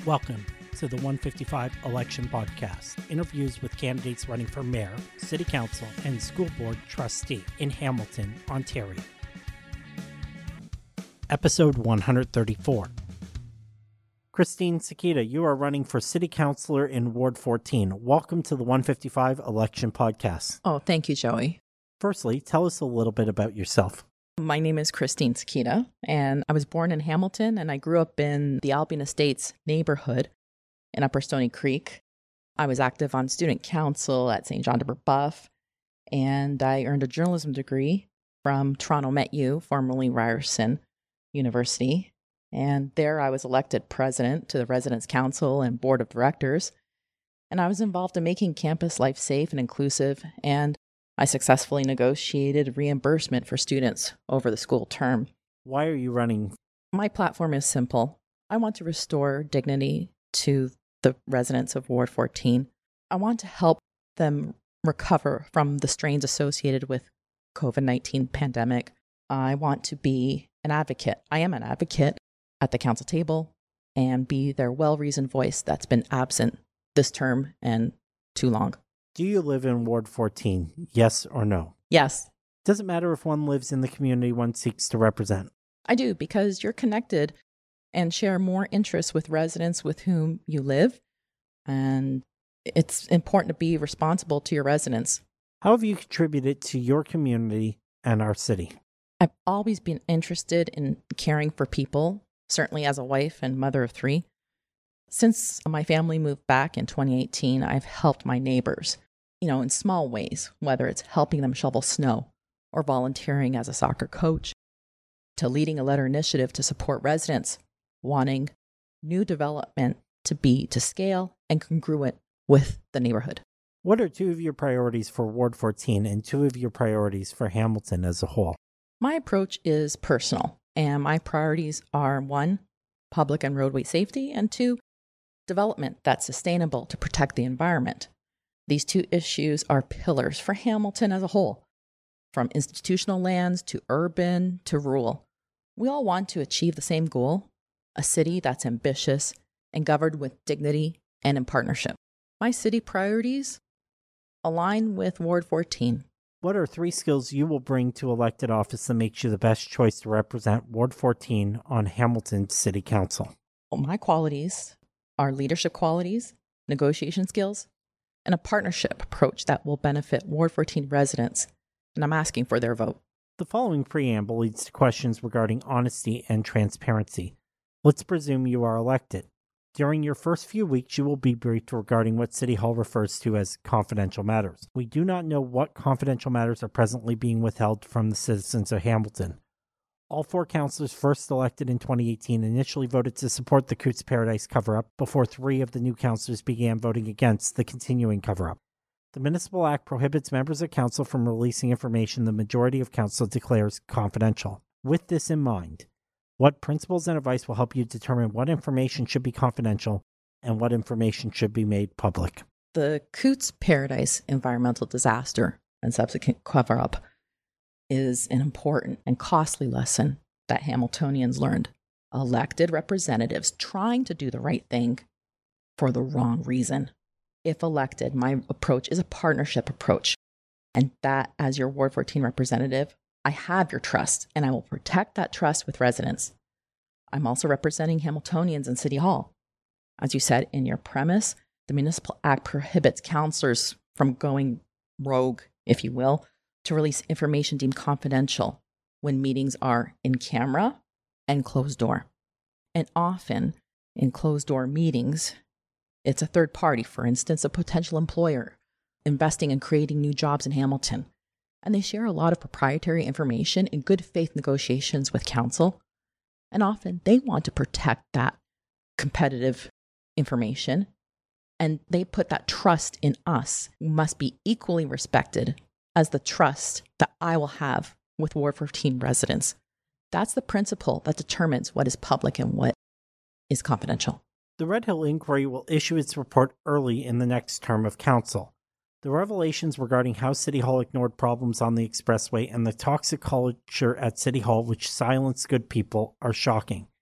Welcome to the 155 Election Podcast, interviews with candidates running for mayor, city council, and school board trustee in Hamilton, Ontario. Episode 134. Christine Sakita, you are running for city councilor in Ward 14. Welcome to the 155 Election Podcast. Oh, thank you, Joey. Firstly, tell us a little bit about yourself. My name is Christine Sakita, and I was born in Hamilton, and I grew up in the Albion Estates neighborhood in Upper Stony Creek. I was active on student council at St. John de Brebeuf, and I earned a journalism degree from Toronto MetU, formerly Ryerson University. And there I was elected president to the Residence Council and Board of Directors. And I was involved in making campus life safe and inclusive, and I successfully negotiated reimbursement for students over the school term. Why are you running? My platform is simple. I want to restore dignity to the residents of Ward 14. I want to help them recover from the strains associated with COVID-19 pandemic. I want to be an advocate. I am an advocate at the council table and be their well-reasoned voice that's been absent this term and too long. Do you live in Ward 14? Yes or no? Yes. Does it matter if one lives in the community one seeks to represent? I do, because you're connected and share more interests with residents with whom you live. And it's important to be responsible to your residents. How have you contributed to your community and our city? I've always been interested in caring for people, certainly as a wife and mother of three. Since my family moved back in 2018, I've helped my neighbors, in small ways, whether it's helping them shovel snow or volunteering as a soccer coach, to leading a letter initiative to support residents wanting new development to be to scale and congruent with the neighborhood. What are two of your priorities for Ward 14 and two of your priorities for Hamilton as a whole? My approach is personal, and my priorities are 1, public and roadway safety, and 2, development that's sustainable to protect the environment. These two issues are pillars for Hamilton as a whole, from institutional lands to urban to rural. We all want to achieve the same goal, a city that's ambitious and governed with dignity and in partnership. My city priorities align with Ward 14. What are 3 skills you will bring to elected office that makes you the best choice to represent Ward 14 on Hamilton City Council? Well, my qualities are leadership qualities, negotiation skills, and a partnership approach that will benefit Ward 14 residents, and I'm asking for their vote. The following preamble leads to questions regarding honesty and transparency. Let's presume you are elected. During your first few weeks, you will be briefed regarding what City Hall refers to as confidential matters. We do not know what confidential matters are presently being withheld from the citizens of Hamilton. All 4 councillors first elected in 2018 initially voted to support the Coots Paradise cover-up before 3 of the new councillors began voting against the continuing cover-up. The Municipal Act prohibits members of council from releasing information the majority of council declares confidential. With this in mind, what principles and advice will help you determine what information should be confidential and what information should be made public? The Coots Paradise environmental disaster and subsequent cover-up is an important and costly lesson that Hamiltonians learned. Elected representatives trying to do the right thing for the wrong reason. If elected, my approach is a partnership approach. And that, as your Ward 14 representative, I have your trust, and I will protect that trust with residents. I'm also representing Hamiltonians in City Hall. As you said in your premise, the Municipal Act prohibits councillors from going rogue, if you will, to release information deemed confidential when meetings are in camera and closed door. And often, in closed door meetings, it's a third party, for instance, a potential employer, investing in creating new jobs in Hamilton. And they share a lot of proprietary information in good faith negotiations with council. And often they want to protect that competitive information. And they put that trust in us, who must be equally respected as the trust that I will have with Ward 14 residents. That's the principle that determines what is public and what is confidential. The Red Hill Inquiry will issue its report early in the next term of council. The revelations regarding how City Hall ignored problems on the expressway and the toxic culture at City Hall which silenced good people are shocking.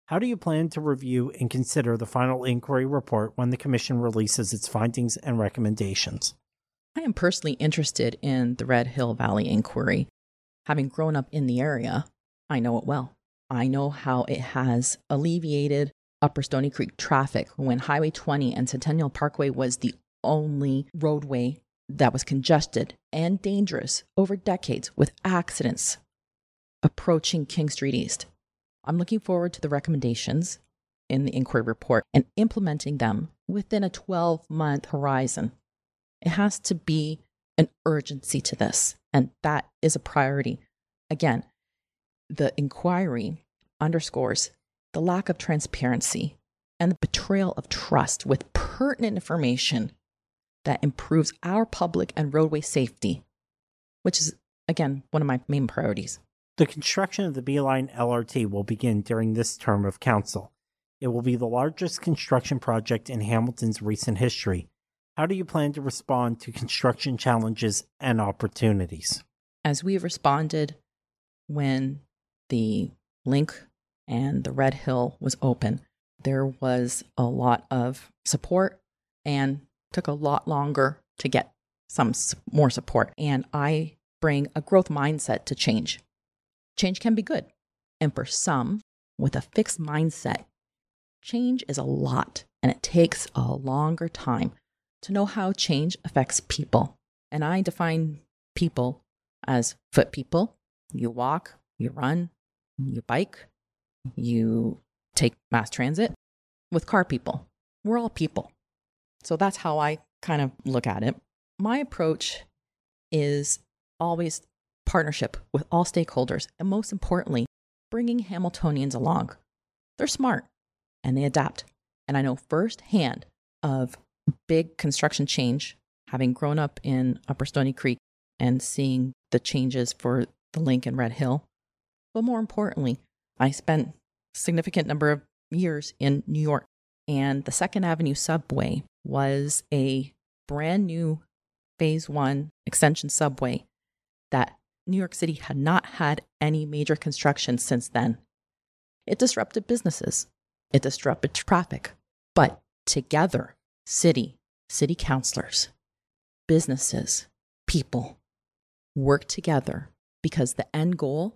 How do you plan to review and consider the final inquiry report when the Commission releases its findings and recommendations? I am personally interested in the Red Hill Valley inquiry. Having grown up in the area, I know it well. I know how it has alleviated Upper Stony Creek traffic when Highway 20 and Centennial Parkway was the only roadway that was congested and dangerous over decades with accidents approaching King Street East. I'm looking forward to the recommendations in the inquiry report and implementing them within a 12-month horizon. It has to be an urgency to this, and that is a priority. Again, the inquiry underscores the lack of transparency and the betrayal of trust with pertinent information that improves our public and roadway safety, which is, again, one of my main priorities. The construction of the B-Line LRT will begin during this term of council. It will be the largest construction project in Hamilton's recent history. How do you plan to respond to construction challenges and opportunities? As we responded when the link and the Red Hill was open, there was a lot of support and took a lot longer to get some more support. And I bring a growth mindset to change. Change can be good. And for some, with a fixed mindset, change is a lot and it takes a longer time to know how change affects people. And I define people as foot people. You walk, you run, you bike, you take mass transit. With car people, we're all people. So that's how I kind of look at it. My approach is always partnership with all stakeholders, and most importantly, bringing Hamiltonians along. They're smart and they adapt. And I know firsthand of big construction change, having grown up in Upper Stony Creek and seeing the changes for the link and Red Hill. But more importantly, I spent a significant number of years in New York, and the 2nd Avenue subway was a brand new phase 1 extension subway that New York City had not had any major construction since then. It disrupted businesses. It disrupted traffic. But together, city councilors, businesses, people work together because the end goal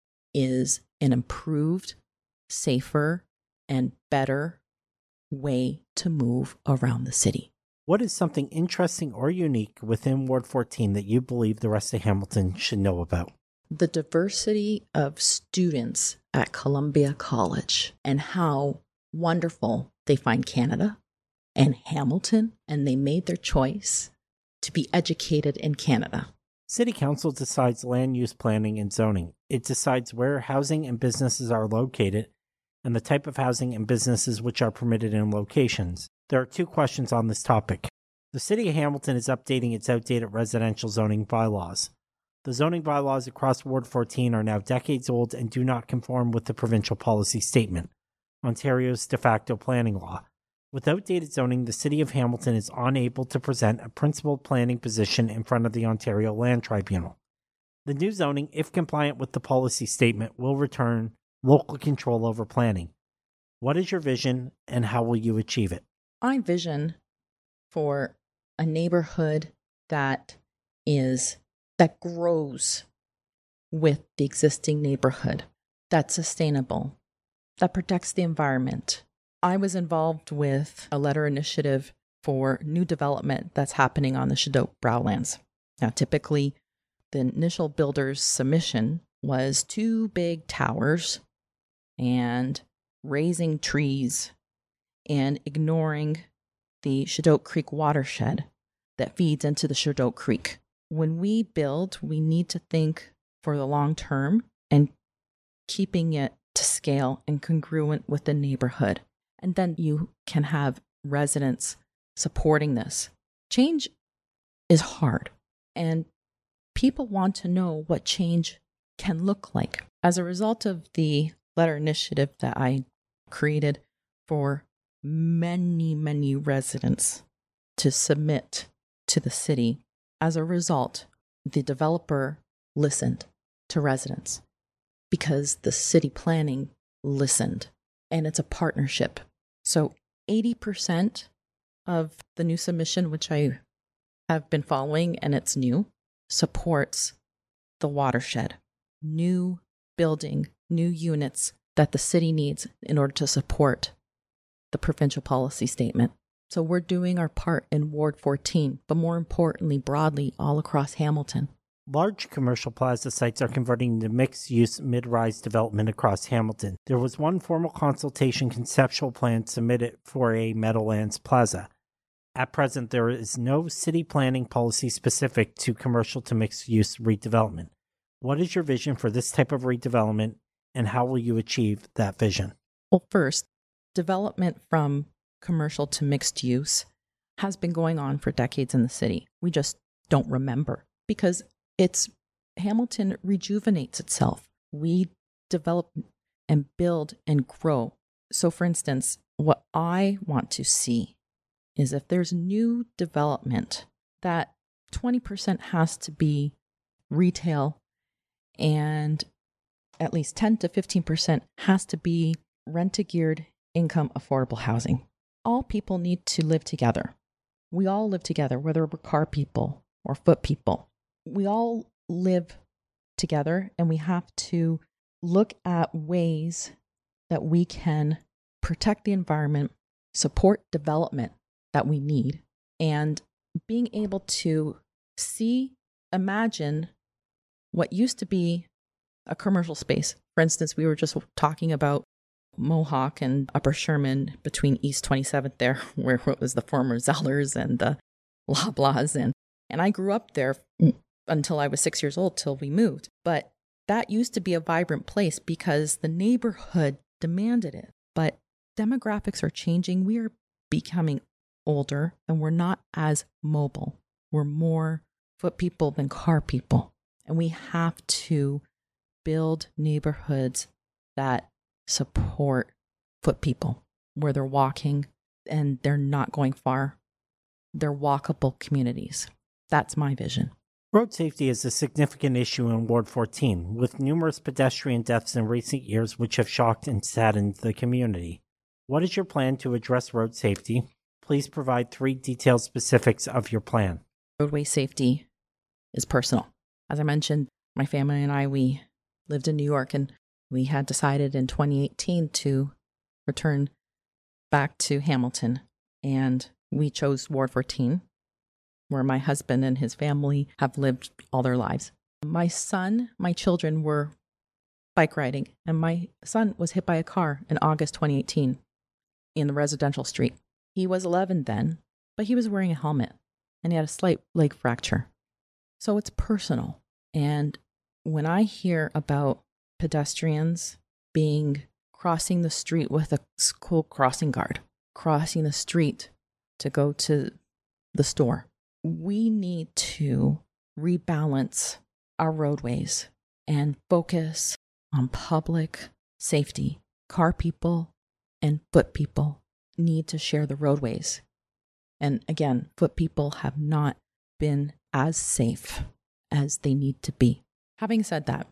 is an improved, safer, and better way to move around the city. What is something interesting or unique within Ward 14 that you believe the rest of Hamilton should know about? The diversity of students at Columbia College and how wonderful they find Canada and Hamilton, and they made their choice to be educated in Canada. City Council decides land use planning and zoning. It decides where housing and businesses are located and the type of housing and businesses which are permitted in locations. There are 2 questions on this topic. The City of Hamilton is updating its outdated residential zoning bylaws. The zoning bylaws across Ward 14 are now decades old and do not conform with the provincial policy statement, Ontario's de facto planning law. With outdated zoning, the City of Hamilton is unable to present a principled planning position in front of the Ontario Land Tribunal. The new zoning, if compliant with the policy statement, will return local control over planning. What is your vision and how will you achieve it? I vision for a neighborhood that grows with the existing neighborhood, that's sustainable, that protects the environment. I was involved with a letter initiative for new development that's happening on the Shadok Browlands. Now, typically, the initial builder's submission was 2 big towers and raising trees and ignoring the Shadok Creek watershed that feeds into the Shadok Creek. When we build, we need to think for the long term and keeping it to scale and congruent with the neighborhood. And then you can have residents supporting this. Change is hard, and people want to know what change can look like. As a result of the letter initiative that I created for many residents to submit to the city, as a result, the developer listened to residents because the city planning listened. and it's a partnership. So 80% of the new submission, which I have been following and it's new, supports the watershed, new building, new units that the city needs in order to support the provincial policy statement. So we're doing our part in Ward 14, but more importantly, broadly all across Hamilton. Large commercial plaza sites are converting to mixed-use mid-rise development across Hamilton. There was one formal consultation conceptual plan submitted for a Meadowlands Plaza. At present, there is no city planning policy specific to commercial to mixed-use redevelopment. What is your vision for this type of redevelopment, and how will you achieve that vision? Well, first, development from commercial to mixed use has been going on for decades in the city. We just don't remember because Hamilton rejuvenates itself. We develop and build and grow. So for instance, what I want to see is if there's new development, that 20% has to be retail and at least 10 to 15% has to be rent-to-geared income affordable housing. All people need to live together. We all live together, whether we're car people or foot people. We all live together, and we have to look at ways that we can protect the environment, support development that we need, and being able to imagine what used to be a commercial space. For instance, we were just talking about Mohawk and Upper Sherman between East 27th there, where it was the former Zellers and the Loblaws. And I grew up there until I was 6 years old, till we moved. But that used to be a vibrant place because the neighborhood demanded it. But demographics are changing. We are becoming older and we're not as mobile. We're more foot people than car people. And we have to build neighborhoods that support foot people, where they're walking and they're not going far. They're walkable communities. That's my vision. Road safety is a significant issue in Ward 14, with numerous pedestrian deaths in recent years which have shocked and saddened the community. What is your plan to address road safety? Please provide 3 detailed specifics of your plan. Roadway safety is personal. As I mentioned, my family and I, we lived in New York, and we had decided in 2018 to return back to Hamilton, and we chose Ward 14, where my husband and his family have lived all their lives. My children were bike riding, and my son was hit by a car in August 2018 in the residential street. He was 11 then, but he was wearing a helmet, and he had a slight leg fracture. So it's personal. And when I hear about pedestrians crossing the street with a school crossing guard, crossing the street to go to the store, we need to rebalance our roadways and focus on public safety. Car people and foot people need to share the roadways. And again, foot people have not been as safe as they need to be. Having said that,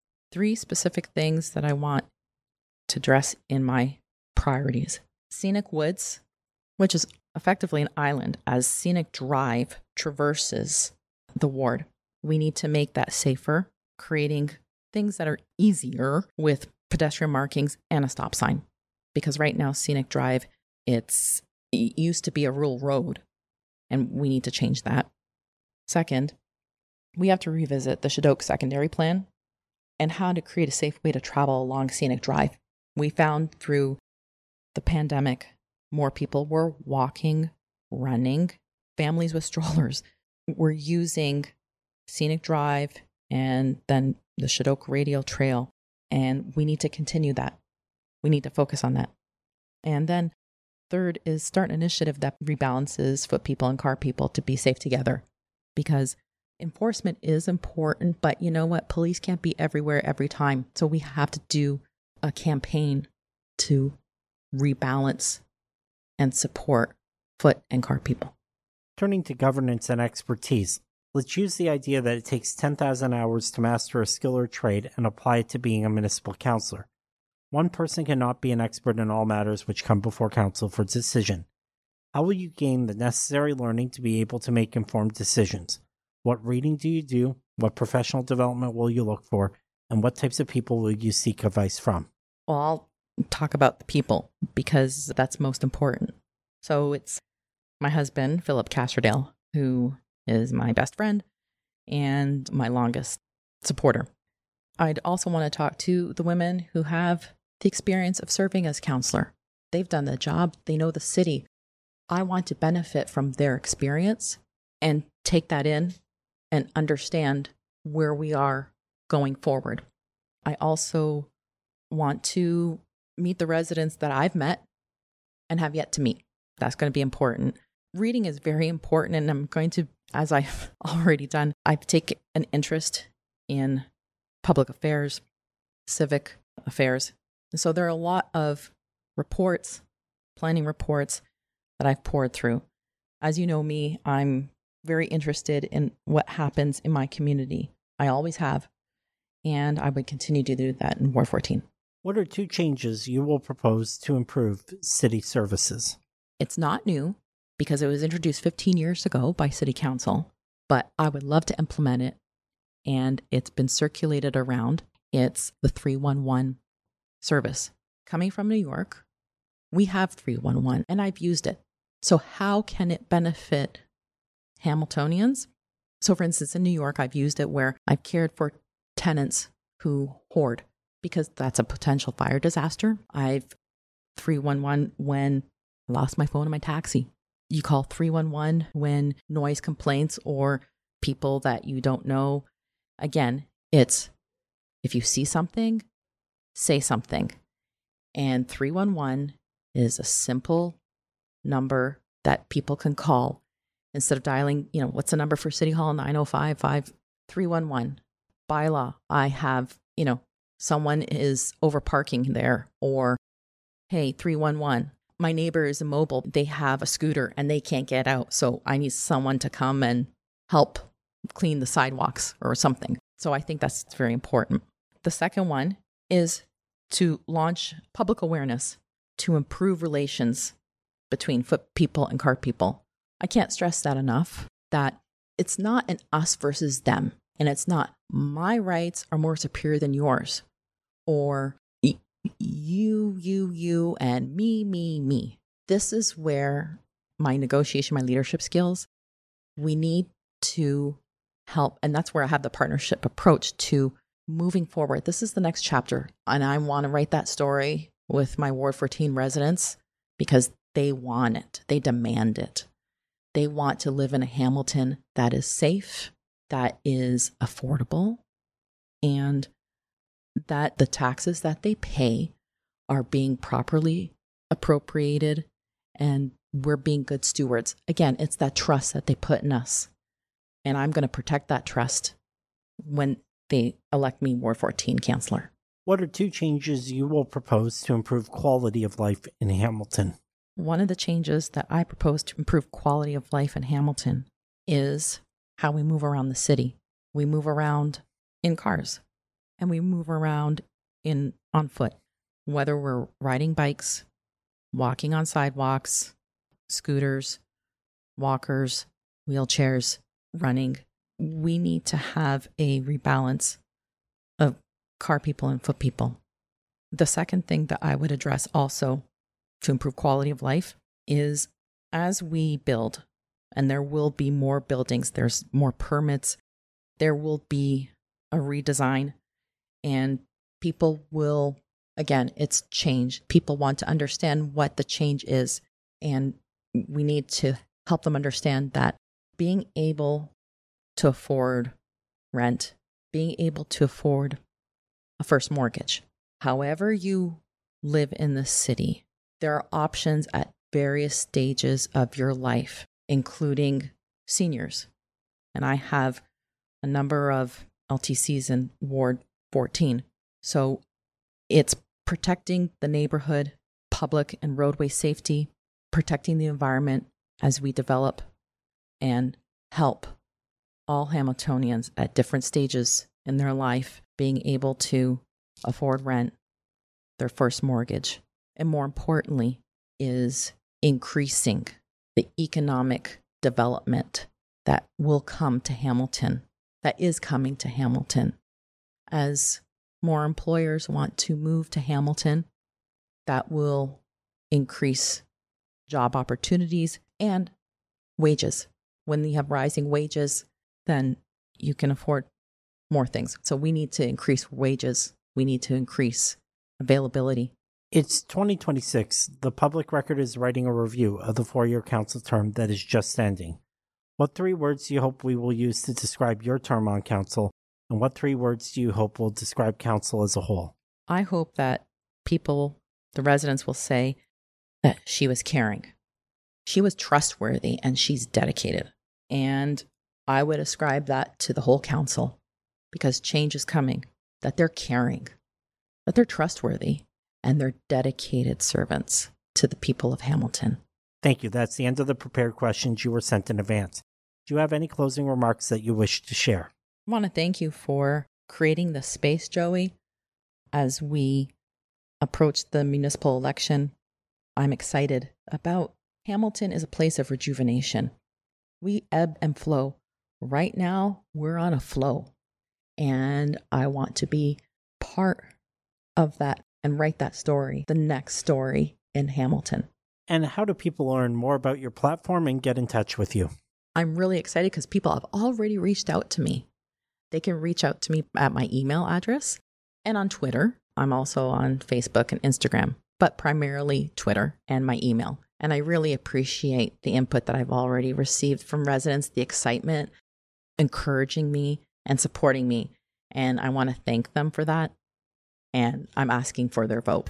3 specific things that I want to address in my priorities. Scenic Woods, which is effectively an island, as Scenic Drive traverses the ward. We need to make that safer, creating things that are easier with pedestrian markings and a stop sign. Because right now, Scenic Drive, it used to be a rural road, and we need to change that. Second, we have to revisit the Shadok secondary plan and how to create a safe way to travel along Scenic Drive. We found through the pandemic, more people were walking, running, families with strollers were using Scenic Drive and then the Shadok Radial Trail. And we need to continue that. We need to focus on that. And then third is start an initiative that rebalances foot people and car people to be safe together. Because enforcement is important, but you know what? Police can't be everywhere every time. So we have to do a campaign to rebalance and support foot and car people. Turning to governance and expertise, let's use the idea that it takes 10,000 hours to master a skill or trade and apply it to being a municipal councilor. One person cannot be an expert in all matters which come before council for decision. How will you gain the necessary learning to be able to make informed decisions? What reading do you do? What professional development will you look for? And what types of people will you seek advice from? Well, I'll talk about the people because that's most important. So it's my husband, Philip Castrodale, who is my best friend and my longest supporter. I'd also want to talk to the women who have the experience of serving as counselor. They've done the job. They know the city. I want to benefit from their experience and take that in and understand where we are going forward. I also want to meet the residents that I've met and have yet to meet. That's going to be important. Reading is very important, and I'm going to, as I've already done, I've taken an interest in public affairs, civic affairs. And so there are a lot of reports, planning reports that I've poured through. As you know me, I'm very interested in what happens in my community. I always have, and I would continue to do that in Ward 14. What are 2 changes you will propose to improve city services? It's not new because it was introduced 15 years ago by City Council, but I would love to implement it, and it's been circulated around. It's the 311 service. Coming from New York, we have 311, and I've used it. So how can it benefit Hamiltonians? So for instance, in New York, I've used it where I've cared for tenants who hoard because that's a potential fire disaster. I've 311 when I lost my phone in my taxi. You call 311 when noise complaints or people that you don't know. Again, it's if you see something, say something. And 311 is a simple number that people can call instead of dialing, what's the number for City Hall? 905-5311. By law, I have, someone is over parking there, or, hey, 311. My neighbor is immobile. They have a scooter and they can't get out. So I need someone to come and help clean the sidewalks or something. So I think that's very important. The second one is to launch public awareness to improve relations between foot people and car people. I can't stress that enough, that it's not an us versus them. And it's not my rights are more superior than yours, or you, and me. This is where my negotiation, my leadership skills, we need to help. And that's where I have the partnership approach to moving forward. This is the next chapter. And I want to write that story with my Ward 14 residents because they want it. They demand it. They want to live in a Hamilton that is safe, that is affordable, and that the taxes that they pay are being properly appropriated and we're being good stewards. Again, it's that trust that they put in us. And I'm going to protect that trust when they elect me Ward 14 Councilor. What are 2 changes you will propose to improve quality of life in Hamilton? One of the changes that I propose to improve quality of life in Hamilton is how we move around the city. We move around in cars and we move around on foot, whether we're riding bikes, walking on sidewalks, scooters, walkers, wheelchairs, running. We need to have a rebalance of car people and foot people. The second thing that I would address also to improve quality of life is as we build, and there will be more buildings, there's more permits, there will be a redesign, and people will, again, it's change. People want to understand what the change is, and we need to help them understand that being able to afford rent, being able to afford a first mortgage, however you live in the city, there are options at various stages of your life, including seniors. And I have a number of LTCs in Ward 14. So it's protecting the neighborhood, public and roadway safety, protecting the environment as we develop and help all Hamiltonians at different stages in their life being able to afford rent, their first mortgage. And more importantly, is increasing the economic development that will come to Hamilton, that is coming to Hamilton. As more employers want to move to Hamilton, that will increase job opportunities and wages. When you have rising wages, then you can afford more things. So we need to increase wages. We need to increase availability. It's 2026. The Public Record is writing a review of the 4-year council term that is just ending. What 3 words do you hope we will use to describe your term on council? And what 3 words do you hope will describe council as a whole? I hope that people, the residents, will say that she was caring. She was trustworthy and she's dedicated. And I would ascribe that to the whole council because change is coming, that they're caring, that they're trustworthy, and they're dedicated servants to the people of Hamilton. Thank you. That's the end of the prepared questions you were sent in advance. Do you have any closing remarks that you wish to share? I want to thank you for creating the space, Joey. As we approach the municipal election, I'm excited about Hamilton is a place of rejuvenation. We ebb and flow. Right now, we're on a flow. And I want to be part of that and write that story, the next story in Hamilton. And how do people learn more about your platform and get in touch with you? I'm really excited because people have already reached out to me. They can reach out to me at my email address and on Twitter. I'm also on Facebook and Instagram, but primarily Twitter and my email. And I really appreciate the input that I've already received from residents, the excitement, encouraging me and supporting me. And I want to thank them for that. And I'm asking for their vote.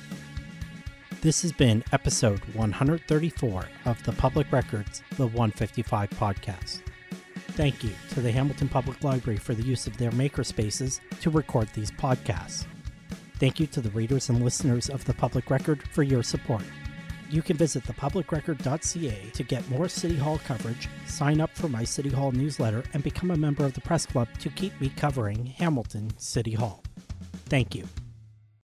This has been episode 134 of the Public Records, the 155 podcast. Thank you to the Hamilton Public Library for the use of their makerspaces to record these podcasts. Thank you to the readers and listeners of the Public Record for your support. You can visit thepublicrecord.ca to get more City Hall coverage, sign up for my City Hall newsletter, and become a member of the press club to keep me covering Hamilton City Hall. Thank you.